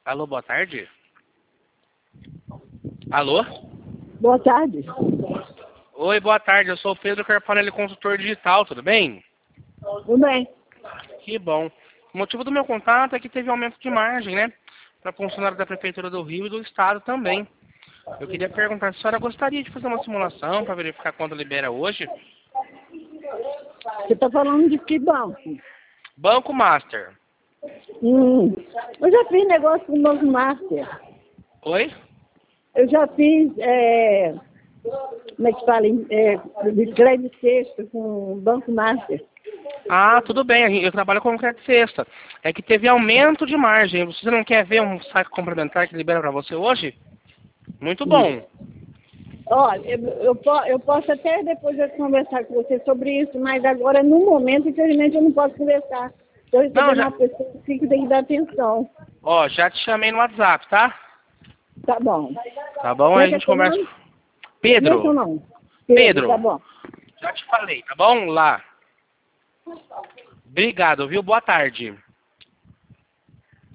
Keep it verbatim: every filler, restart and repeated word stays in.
Alô, boa tarde. Alô? Boa tarde. Oi, boa tarde. Eu sou o Pedro Carpanelli, consultor digital, tudo bem? Tudo bem. Que bom. O motivo do meu contato é que teve aumento de margem, né? Para funcionários da Prefeitura do Rio e do Estado também. Eu queria perguntar se a senhora gostaria de fazer uma simulação para verificar quanto libera hoje? Você está falando de que banco? Banco Master. Hum, eu já fiz negócio com o Banco Master. Oi? Eu já fiz, é, como é que fala, é, de crédito sexto com o Banco Master. Ah, tudo bem. Eu trabalho com crédito sexta. É que teve aumento de margem. Você não quer ver um saque complementar que libera para você hoje? Muito bom. Olha, eu, eu, po- eu posso até depois eu conversar com você sobre isso, mas agora, no momento, infelizmente, eu não posso conversar. Estou Não, recebendo já... uma pessoa que tem que dar atenção. Ó, já te chamei no WhatsApp, tá? Tá bom. Tá bom? Como Aí é a que é gente seu conversa. nome? Como é seu Pedro. nome? Pedro, tá Pedro. bom. Já te falei, tá bom? Lá. Obrigado, viu? Boa tarde.